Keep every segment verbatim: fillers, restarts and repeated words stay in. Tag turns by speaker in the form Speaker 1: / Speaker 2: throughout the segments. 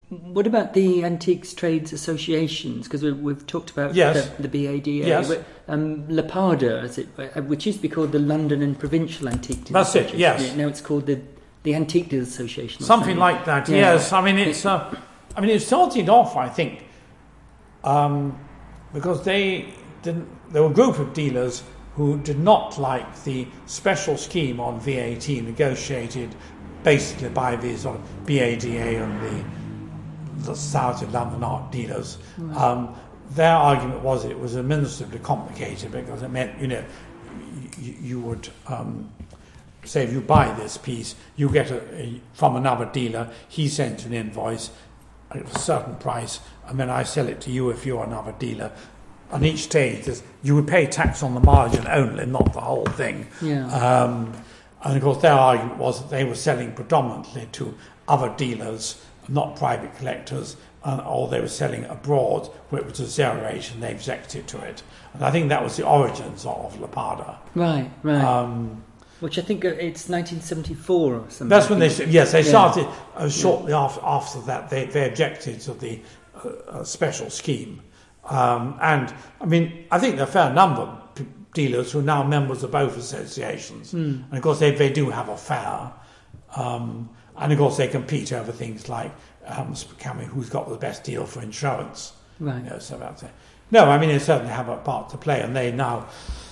Speaker 1: what about the Antiques Trades Associations? Because we, we've talked about
Speaker 2: yes.
Speaker 1: the, the B A D A.
Speaker 2: Yes.
Speaker 1: Um, LAPADA, is it, which used to be called the London and Provincial Antique Dealers
Speaker 2: That's it,
Speaker 1: Association.
Speaker 2: yes.
Speaker 1: Now it's called the, the Antique Dealers Association.
Speaker 2: Something like that, yeah. Yes. I mean, it's. Uh, I mean, it started off, I think, um, because they didn't. There were a group of dealers who did not like the special scheme on V A T negotiated basically by the sort of B A D A and the, the Society of London Art Dealers. Mm. Um, their argument was it was administratively complicated because it meant, you know, you, you would um, say if you buy this piece, you get a, a, from another dealer, he sends an invoice at a certain price, and then I sell it to you if you're another dealer. On each stage, you would pay tax on the margin only, not the whole thing.
Speaker 1: Yeah.
Speaker 2: Um, and of course, their argument was that they were selling predominantly to other dealers, not private collectors, and, or they were selling abroad, where it was a zero rate and they objected to it. And I think that was the origins of LAPADA.
Speaker 1: Right, right.
Speaker 2: Um,
Speaker 1: Which I think it's nineteen seventy-four or something.
Speaker 2: That's when they, yes, they
Speaker 1: yeah.
Speaker 2: started uh, shortly yeah. after, after that. They, they objected to the uh, uh, special scheme. Um, and, I mean, I think there are a fair number of p- dealers who are now members of both associations. Mm. And, of course, they, they do have a fair. Um, and, of course, they compete over things like um, who's got the best deal for insurance.
Speaker 1: Right.
Speaker 2: You know, so that's it. No, I mean, they certainly have a part to play. And they now,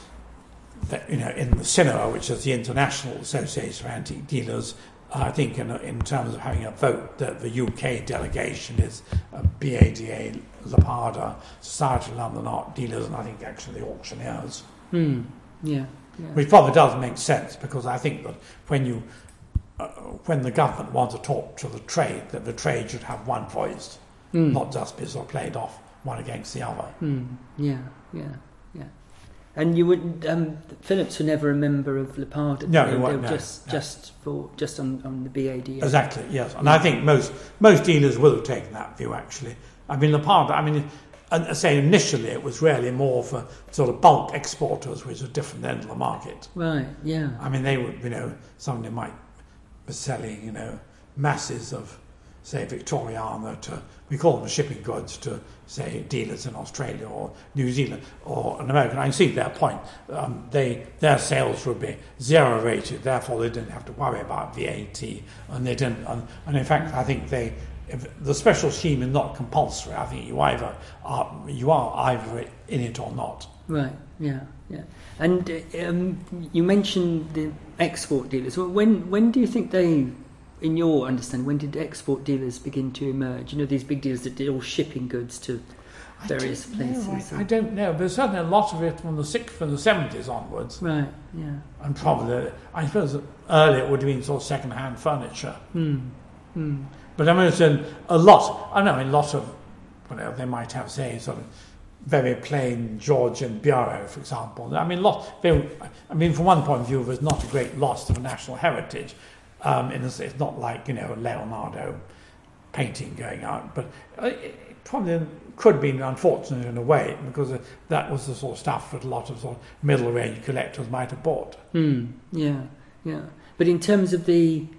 Speaker 2: you know, in the C I N A, which is the International Association of Antique Dealers, I think in, in terms of having a vote, that the U K delegation is uh, B A D A, LAPADA, Society of London Art Dealers, and I think actually the auctioneers.
Speaker 1: Mm. Yeah, yeah.
Speaker 2: Which probably does make sense, because I think that when you, uh, when the government wants to talk to the trade, that the trade should have one voice, mm. not just be sort of played off one against the other.
Speaker 1: Mm. Yeah, yeah, yeah. And you would um, Phillips were never a member of LAPADA.
Speaker 2: No,
Speaker 1: they,
Speaker 2: they
Speaker 1: they
Speaker 2: weren't.
Speaker 1: were
Speaker 2: No,
Speaker 1: just
Speaker 2: no.
Speaker 1: just for just on, on the B A D A.
Speaker 2: Exactly. Yes, and I think most most dealers will have taken that view. Actually, I mean LAPADA. I mean, and I say initially it was really more for sort of bulk exporters, which was a different end of the market.
Speaker 1: Right. Yeah.
Speaker 2: I mean, they would, you know, somebody might be selling, you know, masses of, say, Victoriana to, we call them shipping goods, to, say, dealers in Australia or New Zealand or an American. I can see their point. Um, they their sales would be zero rated, therefore they didn't have to worry about V A T, and they didn't. And, and in fact, I think they, if the special scheme is not compulsory. I think you either are you are either in it or not.
Speaker 1: Right. Yeah. Yeah. And um, you mentioned the export dealers. Well, when when do you think they? In your understanding, when did export dealers begin to emerge? You know, these big dealers that did all shipping goods to various
Speaker 2: I don't
Speaker 1: places.
Speaker 2: know, I, I don't know. There's certainly a lot of it from the sixth, from the seventies onwards.
Speaker 1: Right. Yeah.
Speaker 2: And probably, I suppose, that earlier it would have been sort of second-hand furniture.
Speaker 1: Mm. Mm.
Speaker 2: But I mean, it's a, a lot. I know, a lot of, you know, they might have, say, sort of very plain Georgian bureau, for example. I mean, lot. They, I mean, from one point of view, there's not a great loss of national heritage. Um, in a, it's not like, you know, a Leonardo painting going out, but it probably could have been unfortunate in a way, because that was the sort of stuff that a lot of sort of middle-range collectors might have bought.
Speaker 1: Mm, yeah, yeah. But in terms of the,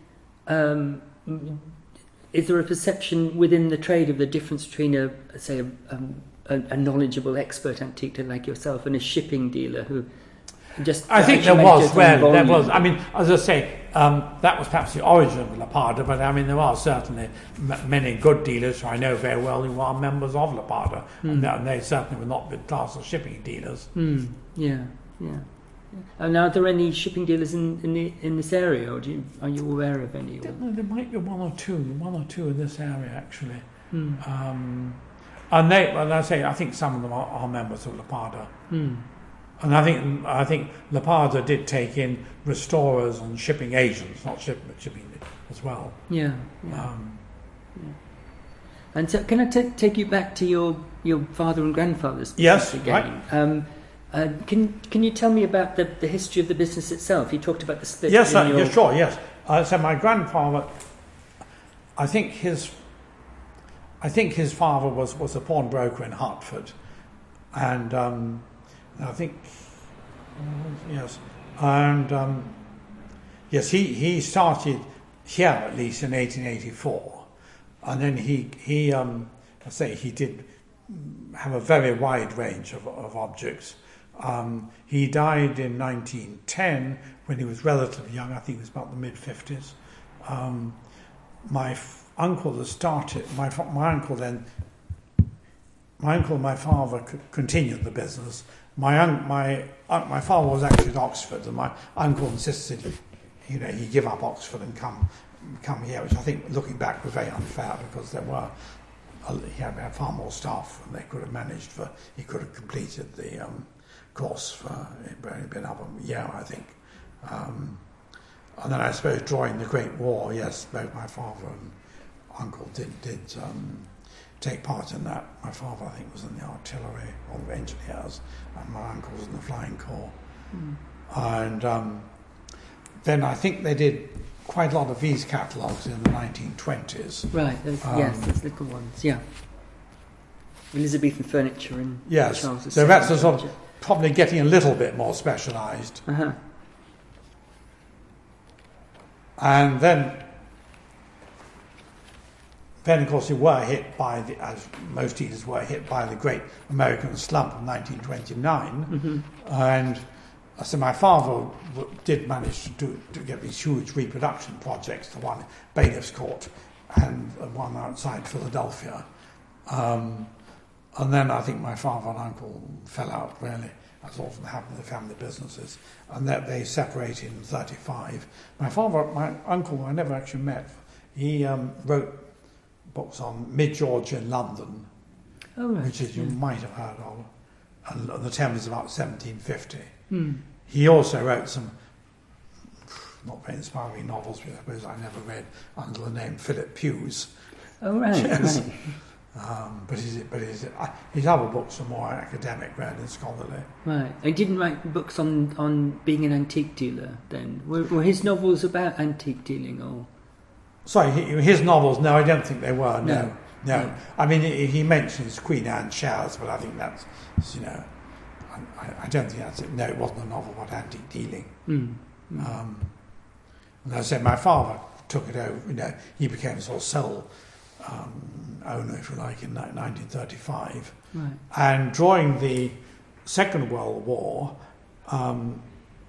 Speaker 1: um, is there a perception within the trade of the difference between a, say, a, um, a, a knowledgeable expert antique dealer like yourself and a shipping dealer who just...
Speaker 2: I think there was, well, there was. I mean, as I say, um, that was perhaps the origin of LAPADA, but I mean, there are certainly m- many good dealers who I know very well who are members of LAPADA, mm. and, and they certainly would not be classed as shipping dealers.
Speaker 1: Mm. Yeah, yeah. Yeah. And are there any shipping dealers in in, the, in this area, or do you, are you aware of any?
Speaker 2: I don't know, there might be one or two, one or two in this area actually.
Speaker 1: Mm.
Speaker 2: Um, and they, well, I say, I think some of them are, are members of LAPADA.
Speaker 1: Mm.
Speaker 2: And I think I think LAPADA did take in restorers and shipping agents, not ship, shipping as well.
Speaker 1: Yeah. yeah.
Speaker 2: Um,
Speaker 1: yeah. And so, can I t- take you back to your, your father and grandfather's business
Speaker 2: yes,
Speaker 1: again?
Speaker 2: right.
Speaker 1: Um, uh, can can you tell me about the, the history of the business itself? You talked about the split.
Speaker 2: Yes,
Speaker 1: in
Speaker 2: uh,
Speaker 1: your...
Speaker 2: yeah, sure, yes. Uh, so my grandfather, I think his, I think his father was, was a pawnbroker in Hertford, and um, I think yes, and um, yes, he he started here at least in eighteen eighty-four. and then he he um, I say he did have a very wide range of, of objects. Um, he died in nineteen ten when he was relatively young. I think he was about the mid fifties. Um, my f- uncle that started my fa- my uncle then my uncle and my father c- continued the business. My un- my uh, my father was actually at Oxford, and my uncle insisted, you know, he give up Oxford and come come here, which I think, looking back, was very unfair because there were he had, had far more staff, and they could have managed for he could have completed the um, course for it only been up a year, I think. Um, and then I suppose during the Great War, yes, both my father and uncle did did um, take part in that. My father, I think, was in the artillery or the engineers, and my uncle was in the flying corps. Mm. And um, then I think they did quite a lot of these catalogues in the nineteen twenties.
Speaker 1: Right, those, um, yes, those little ones, yeah. Elizabethan furniture and
Speaker 2: yes,
Speaker 1: Charles the
Speaker 2: so that's a sort of probably getting a little bit more specialised.
Speaker 1: Uh-huh.
Speaker 2: And then, then of course, we were hit by, the, as most dealers were hit by the great American slump of nineteen twenty-nine. Mm-hmm. And so my father w- did manage to, do, to get these huge reproduction projects, the one at Bailiff's Court and the one outside Philadelphia. Um, and then I think my father and uncle fell out, really, as often happened in the family businesses, and that they separated in thirty-five. My father, my uncle, who I never actually met, he um, wrote books on mid-Georgia in London,
Speaker 1: oh, right.
Speaker 2: which is you yeah. might have heard of, and the Thames is about seventeen fifty.
Speaker 1: Mm.
Speaker 2: He also wrote some not very inspiring novels, which I suppose I never read, under the name Philip Hughes.
Speaker 1: Oh, right,
Speaker 2: yes.
Speaker 1: right.
Speaker 2: Um, but his, but his, uh, his other books are more academic rather than scholarly.
Speaker 1: Right. He didn't write books on, on being an antique dealer then? Were, were his novels about antique dealing or...?
Speaker 2: Sorry, he, his novels, no, I don't think they were, no.
Speaker 1: No.
Speaker 2: No.
Speaker 1: no.
Speaker 2: I mean, he, he mentions Queen Anne shares, but I think that's, you know, I, I don't think that's it. No, it wasn't a novel about antique dealing.
Speaker 1: Mm. Mm.
Speaker 2: Um, and as I said, my father took it over, you know, he became sort of sole um, owner, if you like, in nineteen thirty-five.
Speaker 1: Right.
Speaker 2: And during the Second World War, um,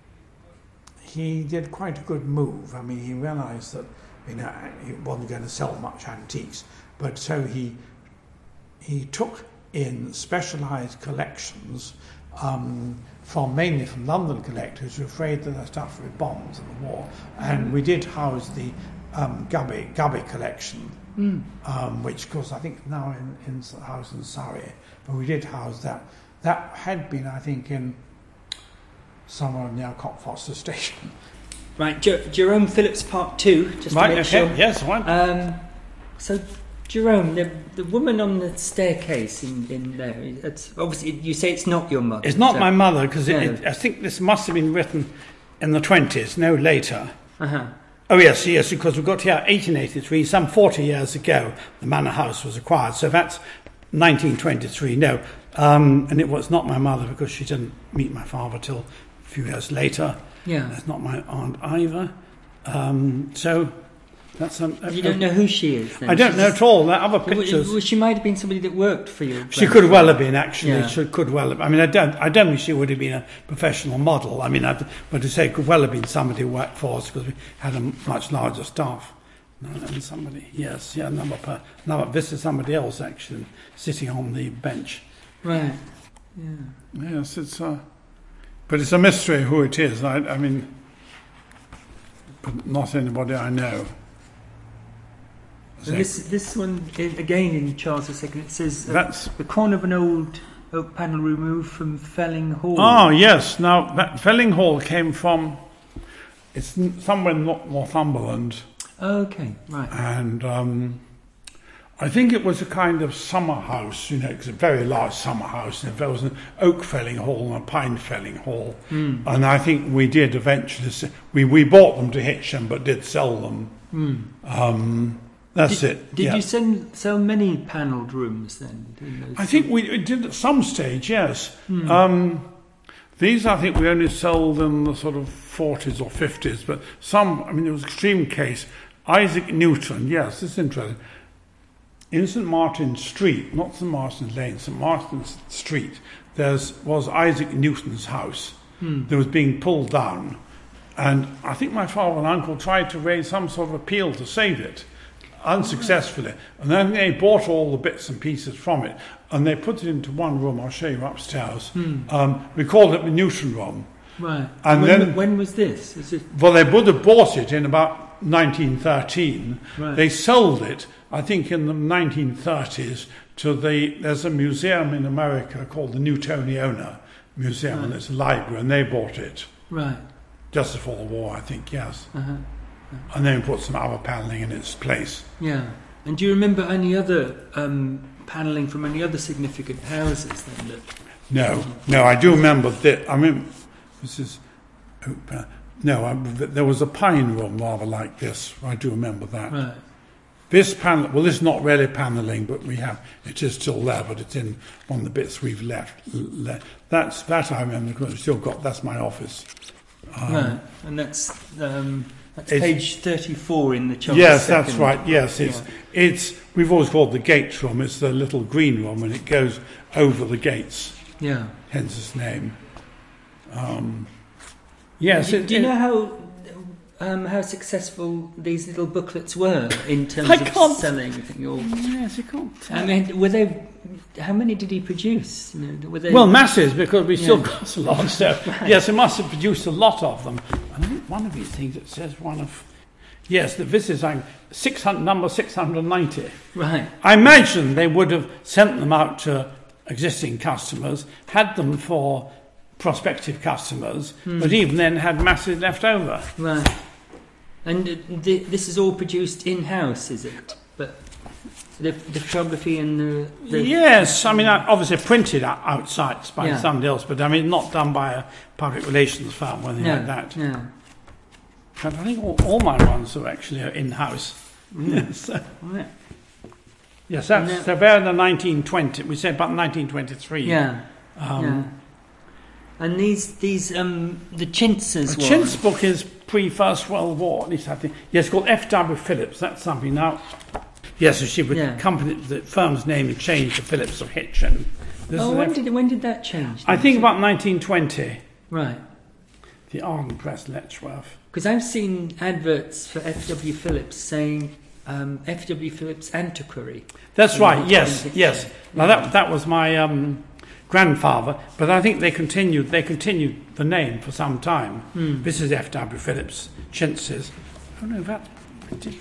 Speaker 2: he did quite a good move. I mean, he realised that, you know, he wasn't going to sell much antiques, but so he he took in specialised collections um, from mainly from London collectors who were afraid that their stuff would be bombed in the war. And we did house the um, Gubby, Gubby collection, mm. um, which, of course, I think now in, in the house in Surrey, but we did house that. That had been, I think, in somewhere near Cockfoster Station.
Speaker 1: Right, Jer- Jerome Phillips Part Two, just
Speaker 2: right,
Speaker 1: to make
Speaker 2: okay.
Speaker 1: sure.
Speaker 2: Yes, one.
Speaker 1: Um, so, Jerome, the, the woman on the staircase in, in there, it's obviously you say it's not your mother.
Speaker 3: It's not
Speaker 1: so.
Speaker 3: my mother because
Speaker 1: No.
Speaker 3: I think this must have been written in the twenties, no later.
Speaker 1: Uh-huh.
Speaker 3: Oh yes, yes, because we got here eighteen eighty-three, some forty years ago. The manor house was acquired, so that's nineteen twenty-three. No, um, and it was not my mother because she didn't meet my father till a few years later.
Speaker 1: Yeah,
Speaker 3: it's not my aunt either. Um, so that's um,
Speaker 1: you don't know who she is. Then.
Speaker 3: I don't
Speaker 1: She's
Speaker 3: know at all. There are other pictures.
Speaker 1: Well, she might have been somebody that worked for you.
Speaker 3: She could well have been, actually.
Speaker 1: Yeah.
Speaker 3: She could well have. I mean, I don't. I don't think she would have been a professional model. I mean, I'd, but to say it could well have been somebody who worked for us because we had a much larger staff. No, and somebody, yes, yeah, another per. No, this is somebody else actually sitting on the bench.
Speaker 1: Right. Yeah.
Speaker 3: Yes, it's a. But it's a mystery who it is. I, I mean, but not anybody I know.
Speaker 1: So this this one again in Charles the Second. It says uh,
Speaker 3: that's
Speaker 1: the corner of an old oak panel removed from Felling Hall.
Speaker 3: Oh yes, now that Felling Hall came from. It's somewhere in Northumberland.
Speaker 1: Okay, right.
Speaker 3: And um, I think it was a kind of summer house. You know, it's a very large summer house. And there was an oak felling hall and a pine felling hall. Mm. And I think we did eventually. We we bought them to Hitchin, but did sell them. Mm. Um, That's
Speaker 1: did,
Speaker 3: it.
Speaker 1: Did
Speaker 3: yeah.
Speaker 1: you send, sell many panelled rooms then? In those
Speaker 3: I think we did at some stage, yes. Mm. Um, these I think we only sold in the sort of forties or fifties, but some, I mean, it was an extreme case. Isaac Newton, yes, it's interesting. in St Martin's Street, not St Martin's Lane, St Martin's Street, there was Isaac Newton's house
Speaker 1: Hmm.
Speaker 3: that was being pulled down. And I think my father and uncle tried to raise some sort of appeal to save it, unsuccessfully. And then they bought all the bits and pieces from it, and they put it into one room. I'll show you upstairs.
Speaker 1: Hmm.
Speaker 3: Um, we called it the Newton Room.
Speaker 1: Right.
Speaker 3: And
Speaker 1: when,
Speaker 3: then-
Speaker 1: when was this? Is it
Speaker 3: Well, they would have bought it in about nineteen thirteen.
Speaker 1: Right.
Speaker 3: They sold it, I think, in the nineteen thirties to the. There's a museum in America called the Newtoniana Museum, and
Speaker 1: Right.
Speaker 3: it's a library, and they bought it
Speaker 1: right?
Speaker 3: just before the war, I think. Yes,
Speaker 1: Uh-huh.
Speaker 3: and then put some other panelling in its place.
Speaker 1: Yeah. And do you remember any other um, panelling from any other significant houses then? That,
Speaker 3: No, no, I do remember that. I mean, this is. Uh, no, I, there was a pine room rather like this. I do remember that.
Speaker 1: right.
Speaker 3: This panel, well, this is not really panelling, but we have, it is still there, but it's in one of the bits we've left. Le- that's, that I remember, because I've still got, that's my office. Um,
Speaker 1: Right. And that's um, that's
Speaker 3: It's-
Speaker 1: page thirty-four in the Charles
Speaker 3: Yes,
Speaker 1: the
Speaker 3: that's
Speaker 1: Second.
Speaker 3: right, yes. It's, it's, we've always called the gate room, it's the little green room, and it goes over the gates,
Speaker 1: Yeah.
Speaker 3: hence its name. Um, yes,
Speaker 1: do,
Speaker 3: it,
Speaker 1: do you
Speaker 3: it-
Speaker 1: know how um, how successful these little booklets were in terms
Speaker 3: I
Speaker 1: of
Speaker 3: can't-
Speaker 1: selling? Or,
Speaker 3: yes, you can't
Speaker 1: I mean, were they? How many did he produce? You know, were they?
Speaker 3: Well, masses, because we still
Speaker 1: Yeah.
Speaker 3: got a lot. So, yes, he must have produced a lot of them. And I think one of these things, it says one of... Yes, that this is like six hundred, number six hundred ninety.
Speaker 1: right.
Speaker 3: I imagine they would have sent them out to existing customers, had them for prospective customers,
Speaker 1: Hmm.
Speaker 3: but even then had masses left over.
Speaker 1: Right. And uh, th- this is all produced in-house, is it? But the, the photography and the... the
Speaker 3: Yes, I mean, I- obviously printed out- outside by
Speaker 1: Yeah.
Speaker 3: somebody else, but I mean, not done by a public relations firm or anything
Speaker 1: no,
Speaker 3: like that.
Speaker 1: No.
Speaker 3: But I think all, all my ones are actually in-house. Yes,
Speaker 1: Right.
Speaker 3: yes, that's
Speaker 1: No.
Speaker 3: they're there in the nineteen twenty. We said about nineteen twenty-three.
Speaker 1: Yeah.
Speaker 3: Um,
Speaker 1: yeah. And these, these, um, the Chintzes
Speaker 3: The
Speaker 1: one.
Speaker 3: Chintz book is pre-First World War, at least I think. Yes, it's called F W Phillips. That's something now. Yes, so she would
Speaker 1: Yeah.
Speaker 3: company the firm's name had changed to Phillips of Hitchin. This
Speaker 1: Oh,
Speaker 3: is
Speaker 1: when
Speaker 3: F-
Speaker 1: did when did that change?
Speaker 3: I think about nineteen twenty.
Speaker 1: Right.
Speaker 3: The Arden Press, Letchworth.
Speaker 1: Because I've seen adverts for F W Phillips saying um, F W Phillips Antiquary.
Speaker 3: That's
Speaker 1: Yeah,
Speaker 3: right.
Speaker 1: it's
Speaker 3: Yes,
Speaker 1: on
Speaker 3: yes.
Speaker 1: picture.
Speaker 3: Now that that was my um, grandfather, but I think they continued. They continued the name for some time.
Speaker 1: Hmm.
Speaker 3: This is F W Phillips, Chintzes. Oh no, that I did.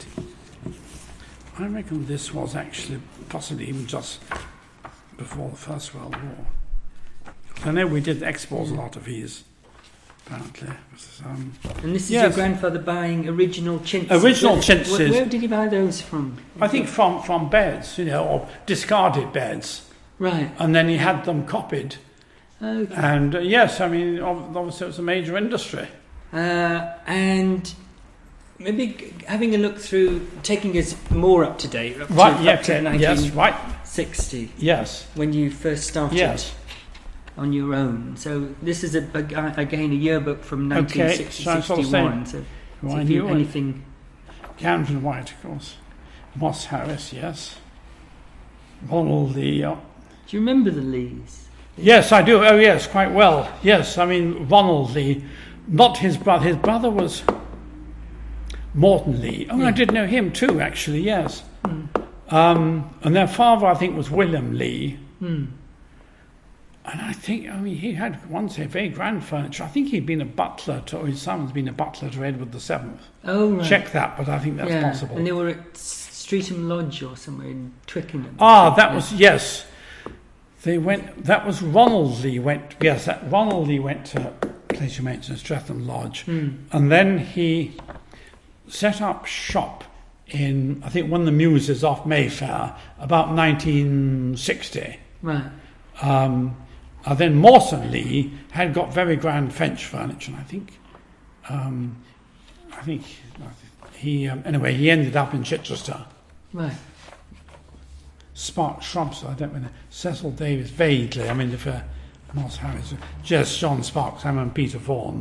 Speaker 3: I reckon this was actually possibly even just before the First World War. I know we did export a lot of these. Apparently, This is, um,
Speaker 1: And this is
Speaker 3: Yes.
Speaker 1: your grandfather buying original Chintzes.
Speaker 3: Original
Speaker 1: Where-
Speaker 3: Chintzes.
Speaker 1: Where, where did he buy those from?
Speaker 3: I think from from beds, you know, or discarded beds,
Speaker 1: Right.
Speaker 3: and then he had them copied.
Speaker 1: Okay.
Speaker 3: And uh, yes, I mean, ob- obviously it was a major industry.
Speaker 1: Uh, and maybe g- having a look through, taking us more up to date, up
Speaker 3: Right,
Speaker 1: to,
Speaker 3: yeah,
Speaker 1: up to
Speaker 3: yes, right,
Speaker 1: nineteen sixty,
Speaker 3: yes,
Speaker 1: when you first started
Speaker 3: yes.
Speaker 1: on your own. So this is a, a, again a yearbook from nineteen
Speaker 3: Okay,
Speaker 1: sixty,
Speaker 3: so I'm sort of
Speaker 1: sixty-one. So,
Speaker 3: Who
Speaker 1: so
Speaker 3: I
Speaker 1: if you,
Speaker 3: knew, and
Speaker 1: anything,
Speaker 3: Camden White, of course. Moss Harris, yes. Ronald Lee. uh,
Speaker 1: do you remember the Lees?
Speaker 3: Yes, I do. Oh, yes, quite well. Yes, I mean, Ronald Lee, not his brother. His brother was Morton Lee. Oh, I
Speaker 1: Yeah.
Speaker 3: did know him too, actually, yes.
Speaker 1: Hmm.
Speaker 3: Um, and their father, I think, was William Lee.
Speaker 1: Hmm.
Speaker 3: And I think, I mean, he had once a very grand furniture. I think he'd been a butler to, or his son's been a butler to Edward the Seventh.
Speaker 1: Oh, right.
Speaker 3: Check that, but I think that's
Speaker 1: yeah.
Speaker 3: possible.
Speaker 1: And they were at Streatham Lodge or somewhere in Twickenham.
Speaker 3: Ah, that
Speaker 1: Yeah.
Speaker 3: was, yes. They went, that was Ronald Lee went, yes, that Ronald Lee went to, place you mentioned, Streatham Lodge.
Speaker 1: Hmm.
Speaker 3: And then he set up shop in, I think, one of the Muses off Mayfair, about nineteen sixty.
Speaker 1: Right.
Speaker 3: Um, and then Mawson Lee had got very grand French furniture, and I think, um, I think he, um, anyway, he ended up in Chichester.
Speaker 1: Right.
Speaker 3: Spark Shrubs, I don't know. Cecil Davis, vaguely. I mean, if uh, Moss Harris, yes, John Sparks, and Peter Vaughan.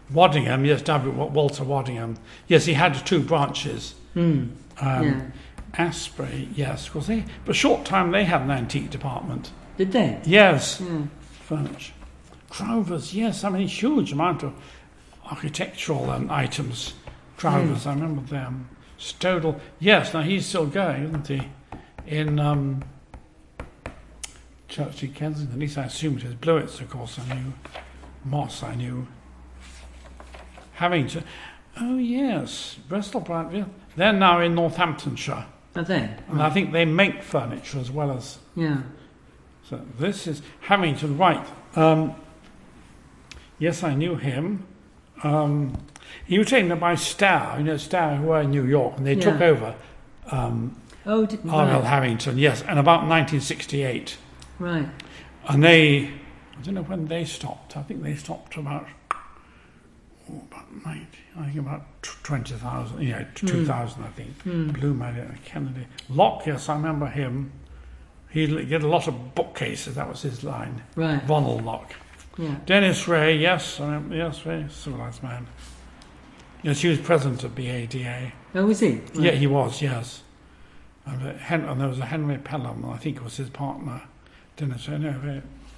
Speaker 3: Waddingham, yes, W. Walter Waddingham. Yes, he had two branches.
Speaker 1: Hmm.
Speaker 3: Um,
Speaker 1: yeah.
Speaker 3: Asprey, yes, because they, for a short time they had an antique department.
Speaker 1: Did they?
Speaker 3: Yes,
Speaker 1: Yeah.
Speaker 3: furniture. Crowthers, yes, I mean, a huge amount of architectural um, items. Crowthers,
Speaker 1: Mm.
Speaker 3: I remember them. Stodel, yes, now he's still going, isn't he? In um, Church Street, Kensington, at least I assumed it was Blewitts, of course, I knew. Moss, I knew. Having oh yes, Bristol, Brightville. They're now in Northamptonshire.
Speaker 1: Are they?
Speaker 3: And I think they make furniture as well as.
Speaker 1: Yeah.
Speaker 3: So this is Hamilton, right. Um, yes, I knew him. Um, he was taken by Stour, you know, Stour, who were in New York, and they
Speaker 1: Yeah.
Speaker 3: took over um,
Speaker 1: Oh, did,
Speaker 3: R L
Speaker 1: right.
Speaker 3: Hamilton, yes, and about nineteen sixty-eight.
Speaker 1: Right.
Speaker 3: And they, I don't know when they stopped. I think they stopped about, oh, about ninety, I think about twenty thousand, you know, two thousand, I think.
Speaker 1: Mm.
Speaker 3: Blue Marriott, Kennedy. Locke, yes, I remember him. He did a lot of bookcases, that was his line.
Speaker 1: Right.
Speaker 3: Ronald Locke.
Speaker 1: Yeah.
Speaker 3: Dennis Ray, yes, I remember, yes, very civilised man. Yes, he was president of B A D A.
Speaker 1: Oh, was he? Right.
Speaker 3: Yeah, he was, yes. And, uh, Hen- and there was a Henry Pelham, I think was his partner. Dennis Ray, no, very...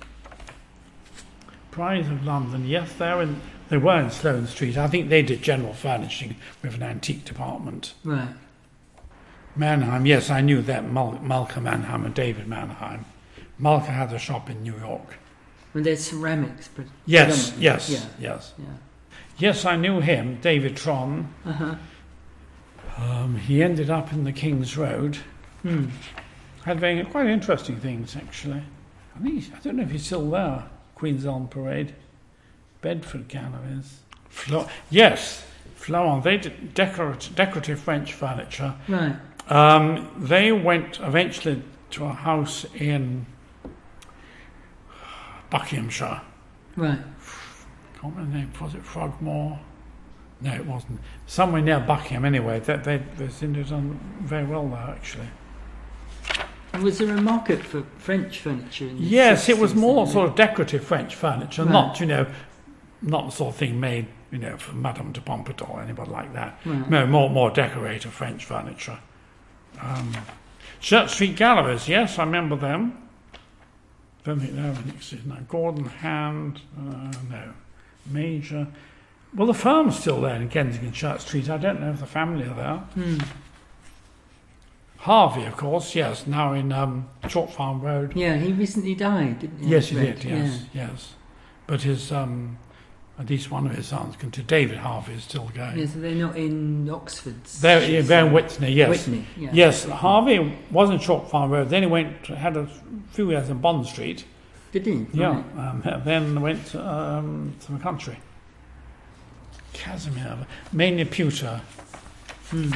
Speaker 3: Pride of London, yes, they're in, they were in Sloane Street. I think they did general furnishing with an antique department.
Speaker 1: Right.
Speaker 3: Mannheim, yes, I knew that. Mal- Malka Mannheim and David Mannheim. Malka had a shop in New York.
Speaker 1: Well, there's ceramics. But
Speaker 3: Yes,
Speaker 1: predominantly.
Speaker 3: yes,
Speaker 1: Yeah.
Speaker 3: yes.
Speaker 1: Yeah.
Speaker 3: Yes, I knew him, David Tron.
Speaker 1: Uh huh.
Speaker 3: Um, he ended up in the King's Road.
Speaker 1: Hmm.
Speaker 3: Had very quite interesting things, actually. I think he's, I don't know if he's still there. Queen's Elm Parade, Bedford Galleries. Flo- yes, Florent. They did decorative, decorative French furniture.
Speaker 1: Right.
Speaker 3: Um, they went eventually to a house in Buckinghamshire.
Speaker 1: Right.
Speaker 3: Can't remember the name. Was it Frogmore? No, it wasn't. Somewhere near Buckingham, anyway. They, they, they seemed to have done very well there, actually.
Speaker 1: And was there a market for French furniture in the
Speaker 3: Yes, it was
Speaker 1: sixties
Speaker 3: more
Speaker 1: then?
Speaker 3: sort of decorative French furniture,
Speaker 1: Right.
Speaker 3: not, you know, not the sort of thing made, you know, for Madame de Pompadour or anybody like that.
Speaker 1: Right.
Speaker 3: No, more more decorative French furniture. Um, Church Street Galleries, yes, I remember them. Don't think they're in now. Gordon Hand, uh, no. Major. Well, the firm's still there in Kensington Church Street. I don't know if the family are there.
Speaker 1: Hmm.
Speaker 3: Harvey, of course, yes, now in um, Chalk Farm Road.
Speaker 1: Yeah, he recently died, didn't he?
Speaker 3: Yes, he
Speaker 1: Right.
Speaker 3: did, yes, yes. But his, um, at least one of his sons, David Harvey, is still going.
Speaker 1: Yeah, so they're not in Oxford.
Speaker 3: They're, yeah, they're in Whitney, yes.
Speaker 1: Whitney, yeah.
Speaker 3: Yes, Harvey was in Chalk Farm Road, then he went, had a few years in Bond Street.
Speaker 1: Did he?
Speaker 3: Yeah,
Speaker 1: Right.
Speaker 3: um, then went um, to the country. Casimir, mainly pewter.
Speaker 1: Hmm.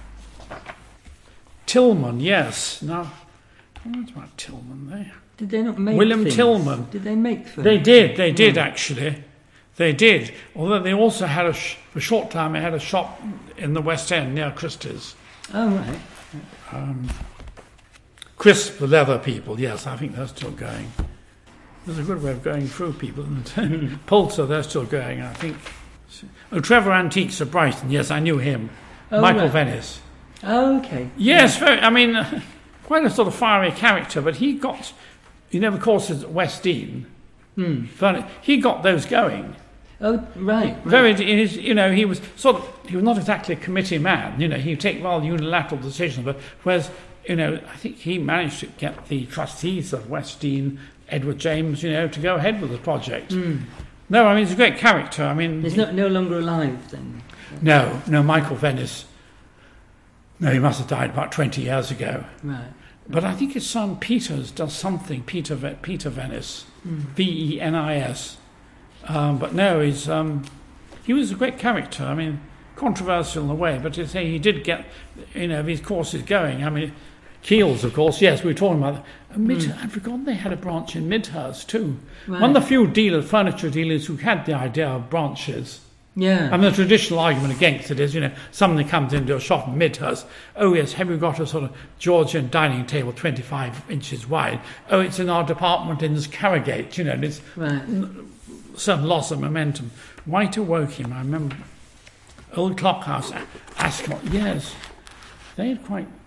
Speaker 3: Tillman, yes. Now, what about Tillman there?
Speaker 1: Did they not make
Speaker 3: William
Speaker 1: things?
Speaker 3: Tillman.
Speaker 1: Did they make furniture?
Speaker 3: They did, they did
Speaker 1: Yeah.
Speaker 3: actually. They did. Although they also had a, sh- for a short time, they had a shop in the West End near Christie's.
Speaker 1: Oh, right.
Speaker 3: Um, Crisp, the leather people, yes, I think they're still going. There's a good way of going through people, isn't it? Poulter, they're still going, I think. Oh, Trevor Antiques of Brighton, yes, I knew him.
Speaker 1: Oh,
Speaker 3: Michael
Speaker 1: right.
Speaker 3: Venice.
Speaker 1: Oh, okay.
Speaker 3: Yes, very, I mean, quite a sort of fiery character, but he got, you know, of course, at West Dean,
Speaker 1: Hmm.
Speaker 3: furni- he got those going.
Speaker 1: Oh, right. right.
Speaker 3: Very, in his, you know, he was sort of, he was not exactly a committee man, you know, he'd take rather unilateral decisions, but whereas, you know, I think he managed to get the trustees of West Dean, Edward James, you know, to go ahead with the project.
Speaker 1: Hmm.
Speaker 3: No, I mean, he's a great character, I mean...
Speaker 1: He's not no longer alive then.
Speaker 3: No, no, Michael Venice, no, he must have died about twenty years ago.
Speaker 1: Right.
Speaker 3: But I think his son Peter's does something, Peter Ve- Peter Venice,
Speaker 1: Hmm.
Speaker 3: V E N I S. Um, but no, he's um, he was a great character. I mean, controversial in a way, but to say he did get, you know, his courses going. I mean, Keels, of course, yes, we were talking about that. Mid-
Speaker 1: Mm.
Speaker 3: I'd forgotten they had a branch in Midhurst too.
Speaker 1: Right.
Speaker 3: One of the few dealers, furniture dealers, who had the idea of branches.
Speaker 1: Yeah.
Speaker 3: I mean, the traditional argument against it is, you know, somebody comes into a shop in Midhurst. Oh, yes, have you got a sort of Georgian dining table twenty-five inches wide? Oh, it's in our department in this Carrogate, you know, and it's
Speaker 1: right.
Speaker 3: some loss of momentum. White awoke him, I remember. Old Clockhouse, Ascot, yes. They had quite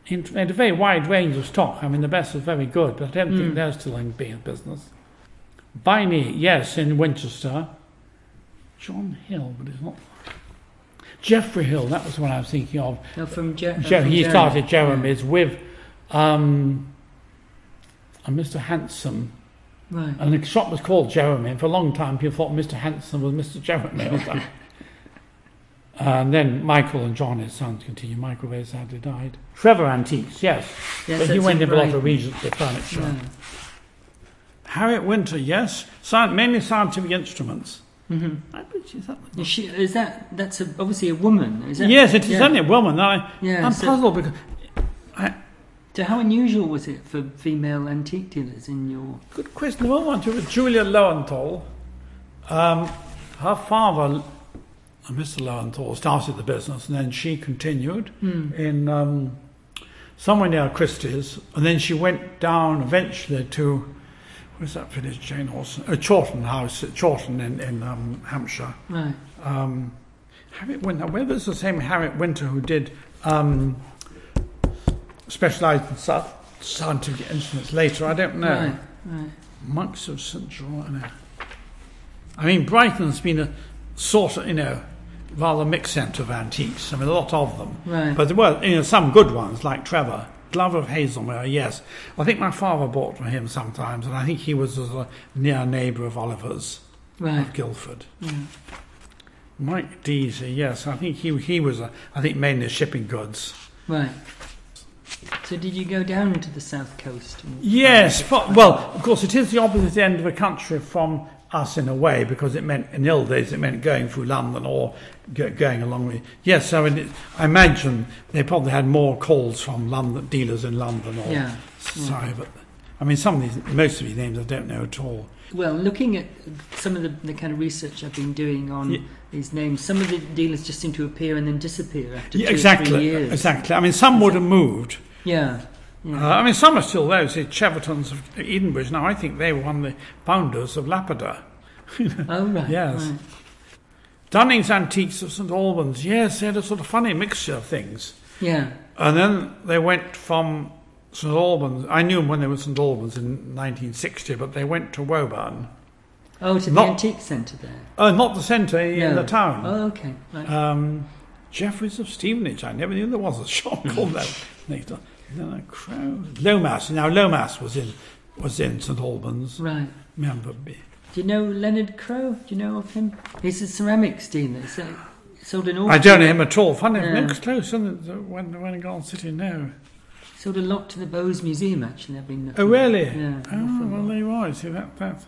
Speaker 2: in, in a very wide range of stock. I mean, the best is very good, but I don't
Speaker 1: Mm.
Speaker 2: think they're still in being business. Viney, yes, in Winchester. John Hill, but it's not. Geoffrey Hill, that was what I was thinking of.
Speaker 1: No, from, Je- uh,
Speaker 2: Je-
Speaker 1: from
Speaker 2: he
Speaker 1: Jeremy.
Speaker 2: started Jeremy's with um, a Mister Hanson.
Speaker 1: Right.
Speaker 2: And the shop was called Jeremy, and for a long time people thought Mister Hanson was Mister Jeremy or something. And then Michael and John, his sons, continued. Michael very sadly died. Trevor Antiques, yes.
Speaker 1: Yes,
Speaker 2: but he
Speaker 1: that's
Speaker 2: went
Speaker 1: in
Speaker 2: into a lot of
Speaker 1: Brighton.
Speaker 2: Regency furniture.
Speaker 1: Yeah.
Speaker 2: Harriet Winter, yes. Sci- mainly scientific instruments.
Speaker 1: Mm-hmm.
Speaker 2: I bet she's that.
Speaker 1: Is, she, is that that's a, obviously a woman? Is that,
Speaker 2: Yes, it is
Speaker 1: yeah.
Speaker 2: only a woman. I,
Speaker 1: Yeah,
Speaker 2: I'm
Speaker 1: so-
Speaker 2: puzzled because I,
Speaker 1: So how unusual was it for female antique dealers in your?
Speaker 2: good question. The one to Julia Lowenthal. Um, her father, uh, Mister Lowenthal, started the business, and then she continued
Speaker 1: Mm.
Speaker 2: in um, somewhere near Christie's, and then she went down eventually to where's that village, Jane Austen? Uh, Chawton House, Chawton in in um, Hampshire.
Speaker 1: Right.
Speaker 2: Um, Harriet Winter. Whether it's the same Harriet Winter who did um, specialised in sci- scientific instruments later, I don't know.
Speaker 1: Right. Right.
Speaker 2: Monks of Saint George. I mean, Brighton's been a sort of, you know, rather mixed centre of antiques. I mean, a lot of them.
Speaker 1: Right.
Speaker 2: But there were, you know, some good ones, like Trevor. Glove of Hazelmere, yes. I think my father bought from him sometimes, and I think he was a near neighbour of Oliver's,
Speaker 1: Right.
Speaker 2: of Guildford.
Speaker 1: Yeah.
Speaker 2: Mike Deasy, yes. I think he he was, a, I think, mainly shipping goods.
Speaker 1: Right. So did you go down to the south coast? and-
Speaker 2: Yes, but, well, of course, it is the opposite end of the country from us in a way, because it meant, in the old days, it meant going through London or go, going along the... Yes, so it, I imagine they probably had more calls from London dealers in London or...
Speaker 1: Yeah.
Speaker 2: Sorry, but... I mean, some of these, most of these names I don't know at all.
Speaker 1: Well, looking at some of the, the kind of research I've been doing on
Speaker 2: Yeah.
Speaker 1: these names, some of the dealers just seem to appear and then disappear after
Speaker 2: Yeah,
Speaker 1: two or
Speaker 2: exactly,
Speaker 1: three years.
Speaker 2: exactly. I mean, some would have moved.
Speaker 1: Yeah.
Speaker 2: Uh,
Speaker 1: Yeah.
Speaker 2: I mean, some are still there. Say, Chevertons of Edenbridge. Now, I think they were one of the founders of Lapida.
Speaker 1: oh, right.
Speaker 2: yes.
Speaker 1: Right.
Speaker 2: Dunning's Antiques of St Albans. Yes, they had a sort of funny mixture of things.
Speaker 1: Yeah.
Speaker 2: And then they went from St Albans. I knew them when they were St Albans in nineteen sixty, but they went to Woburn.
Speaker 1: Oh, to the
Speaker 2: Not-
Speaker 1: antique centre there.
Speaker 2: Oh, not the centre, in
Speaker 1: No.
Speaker 2: the town.
Speaker 1: Oh, okay. Right.
Speaker 2: Um, Jeffreys of Stevenage. I never knew there was a shop called that. Later. Then a crowd. Lomas. Now, Lomas was in was in St Albans.
Speaker 1: right.
Speaker 2: Remember me.
Speaker 1: Do you know Leonard Crowe? Do you know of him? He's a ceramics dealer. He's uh, sold an awful
Speaker 2: I don't know him at all. Funny,
Speaker 1: Yeah.
Speaker 2: no, it's close, isn't it? When when I got on City now.
Speaker 1: Sold a lot to the Bowes Museum, actually. I've been looking
Speaker 2: Oh, really?
Speaker 1: at. Yeah. an
Speaker 2: Oh,
Speaker 1: awful
Speaker 2: well,
Speaker 1: lot.
Speaker 2: there you are. See that that.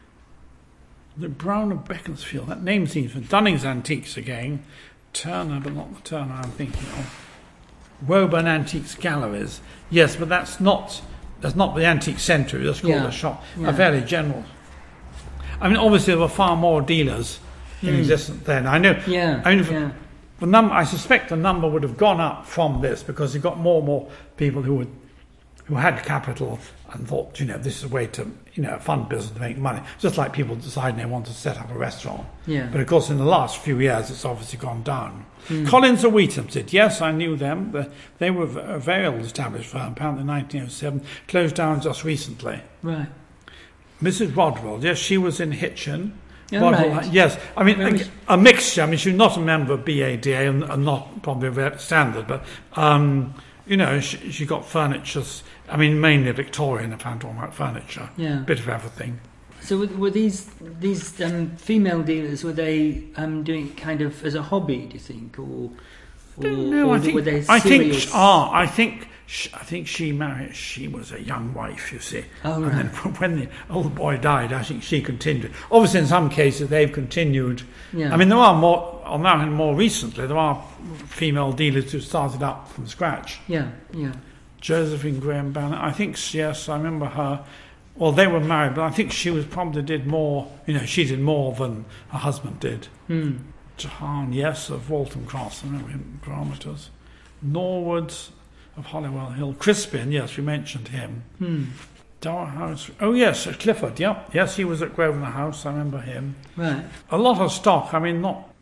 Speaker 2: The Brown of Beaconsfield. That name seems for Dunning's Antiques again. Turner, but not the Turner I'm thinking of. Woburn Antiques Galleries. Yes, but that's not that's not the antique centre. That's called
Speaker 1: Yeah.
Speaker 2: a shop.
Speaker 1: Yeah.
Speaker 2: A very general. I mean, obviously there were far more dealers in
Speaker 1: Hmm.
Speaker 2: existence then. I know.
Speaker 1: Yeah.
Speaker 2: I mean, if-
Speaker 1: yeah.
Speaker 2: The num- I suspect the number would have gone up from this because you got more and more people who would, who had capital and thought, you know, this is a way to, you know, fund business to make money. Just like people deciding they want to set up a restaurant.
Speaker 1: Yeah.
Speaker 2: But of course, in the last few years, it's obviously gone down.
Speaker 1: Hmm.
Speaker 2: Collins of Wheatamstead, yes, I knew them. The- They were a very old established firm, apparently in nineteen oh seven, closed down just recently.
Speaker 1: Right.
Speaker 2: Missus Rodwell, yes, she was in Hitchin.
Speaker 1: Oh,
Speaker 2: Rodwell,
Speaker 1: right.
Speaker 2: yes. I mean,
Speaker 1: Very-
Speaker 2: a, a mixture. I mean, she's not a member of B A D A and, and not probably very standard, but, um, you know, she, she got furniture. I mean, mainly Victorian, if I'm talking about furniture.
Speaker 1: Yeah.
Speaker 2: Bit of everything.
Speaker 1: So were, were these these um, female dealers, were they um, doing it kind of as a hobby, do you think? Or, or,
Speaker 2: I don't know.
Speaker 1: or
Speaker 2: I think,
Speaker 1: were they
Speaker 2: I think,
Speaker 1: serious?
Speaker 2: ah, I think, sh- I think she married, she was a young wife, you see.
Speaker 1: Oh,
Speaker 2: and then
Speaker 1: right.
Speaker 2: when the old boy died, I think she continued. Obviously, in some cases, they've continued.
Speaker 1: Yeah.
Speaker 2: I mean, there are more, or now and more recently, there are female dealers who started up from scratch.
Speaker 1: Yeah, yeah.
Speaker 2: Josephine Graham Banner, I think, yes, I remember her. Well, they were married, but I think she was probably did more, you know, she did more than her husband did.
Speaker 1: Hmm.
Speaker 2: Jahan, yes, of Waltham Cross, I remember him, Parameters. Norwood of Hollywell Hill. Crispin, yes, we mentioned him.
Speaker 1: Hmm.
Speaker 2: Dower House, oh yes, at Clifford, yep. Yes, he was at Grosvenor House, I remember him.
Speaker 1: Right.
Speaker 2: A lot of stock, I mean, not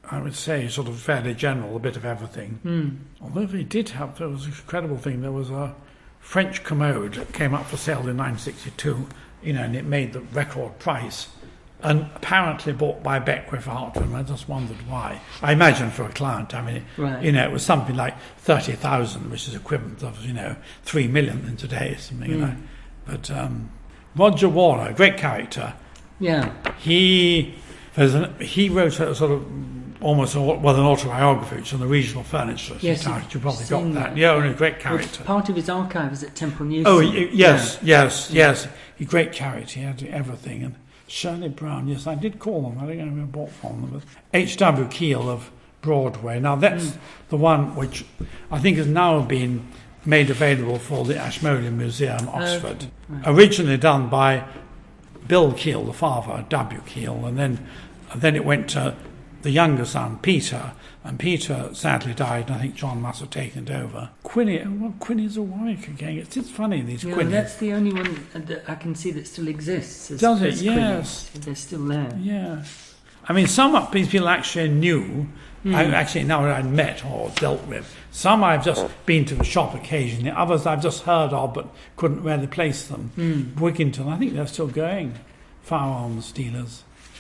Speaker 3: I would say, sort of fairly general, a bit of everything.
Speaker 1: Mm.
Speaker 3: Although they did have, there was an incredible thing, there was a French commode that came up for sale in nineteen sixty-two, you know, and it made the record price, and apparently bought by Beckwith Hartford. I just wondered why. I imagine for a client, I mean,
Speaker 1: Right.
Speaker 3: you know, it was something like thirty thousand, which is equivalent of, you know, three million in today, something, you
Speaker 1: Mm.
Speaker 3: know. But um, Roger Warner, great character,
Speaker 1: Yeah.
Speaker 3: he, there's an, he wrote a sort of almost a, well, an autobiography, which is on the regional furniture.
Speaker 1: Yes,
Speaker 3: Society. You probably
Speaker 1: I've
Speaker 3: got
Speaker 1: seen
Speaker 3: that.
Speaker 1: that.
Speaker 3: Yeah, and a great
Speaker 1: Which
Speaker 3: character.
Speaker 1: part of his archive is at Temple Newton.
Speaker 3: Oh, y- yes,
Speaker 1: Yeah.
Speaker 3: yes, yes. He great character. He had everything. And Shirley Brown, yes, I did call them. I think I never bought from them. But H W Keel of Broadway. Now, that's
Speaker 1: Mm.
Speaker 3: the one which I think has now been made available for the Ashmolean Museum, Oxford.
Speaker 1: Okay, right.
Speaker 3: Originally done by Bill Keel, the father, W. Keel, and then, and then it went to the younger son, Peter, and Peter sadly died, and I think John must have taken it over. Quinny, oh, well, Quinny's a Warwick again. It's, it's funny, these
Speaker 1: Yeah,
Speaker 3: Quinnies.
Speaker 1: that's the only one that I can see that still exists. As,
Speaker 3: Does it?
Speaker 1: as
Speaker 3: Yes.
Speaker 1: Quinnies. They're still there.
Speaker 3: Yeah. I mean, some of these people actually knew,
Speaker 1: Mm.
Speaker 3: I actually now I'd met or dealt with. Some I've just been to the shop occasionally, others I've just heard of but couldn't really place them.
Speaker 1: Mm.
Speaker 3: Wigginton, I think they're still going, firearms dealers.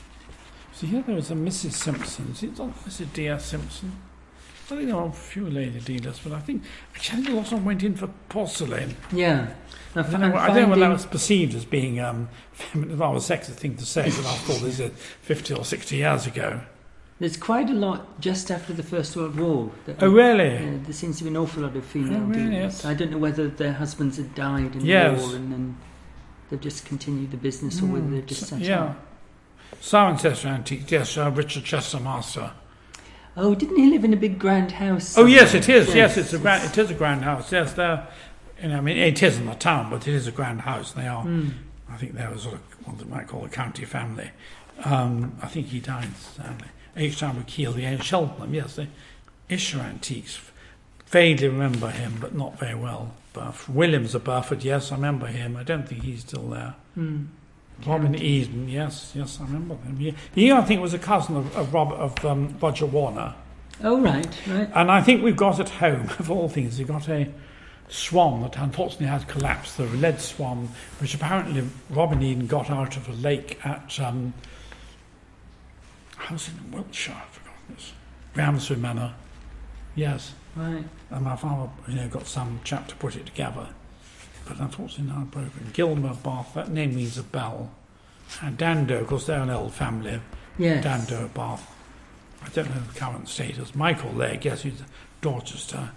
Speaker 3: So here there was a Missus Simpson. It's not Missus D S Simpson. I think there were a few lady dealers, but I think actually I think a lot of them went in for porcelain.
Speaker 1: Yeah. I,
Speaker 3: I
Speaker 1: f-
Speaker 3: don't know,
Speaker 1: I'm
Speaker 3: I don't know whether that
Speaker 1: finding-
Speaker 3: was perceived as being um, feminine, well, a sexist thing to say, but I thought this is fifty or sixty years ago.
Speaker 1: There's quite a lot just after the First World War. That,
Speaker 3: Oh, really?
Speaker 1: Yeah, there seems to be an awful lot of female
Speaker 3: Oh, really?
Speaker 1: dealers. I don't know whether their husbands had died in
Speaker 3: Yes.
Speaker 1: the war and then they've just continued the business or whether they've just
Speaker 3: So-
Speaker 1: set
Speaker 3: yeah.
Speaker 1: up.
Speaker 3: Cirencester Antiques, yes, uh, Richard Chester Master.
Speaker 1: Oh, didn't he live in a big grand house?
Speaker 3: Oh, yes,
Speaker 1: somewhere?
Speaker 3: it is. Yes, it's a grand. It is a grand house. Yes, they're. You know, I mean, it isn't a town, but it is a grand house. They are.
Speaker 1: Mm.
Speaker 3: I think they're a sort of what they might call a county family. Um, I think he died sadly. H. W. Keel, the Cheltenham. Yes, the Isher Antiques. Vaguely remember him, but not very well. Burf. Williams of Burford. Yes, I remember him. I don't think he's still there.
Speaker 1: Mm.
Speaker 3: Robin Eden, yes, yes, I remember him. He, he I think, was a cousin of, of, Rob, of um, Roger Warner.
Speaker 1: Oh, right, right.
Speaker 3: And I think we've got at home, of all things, we've got a swan that unfortunately had collapsed, the lead swan, which apparently Robin Eden got out of a lake at, um, how's it in Wiltshire, I've forgotten this, Ramsey Manor, yes.
Speaker 1: Right.
Speaker 3: And my father, you know, got some chap to put it together. But unfortunately now broken. Gilmer of Bath, that name means a bell. And Dando, of course they're an old family.
Speaker 1: Yes.
Speaker 3: Dando of Bath. I don't know the current status. Michael Legg, yes, he's Dorchester.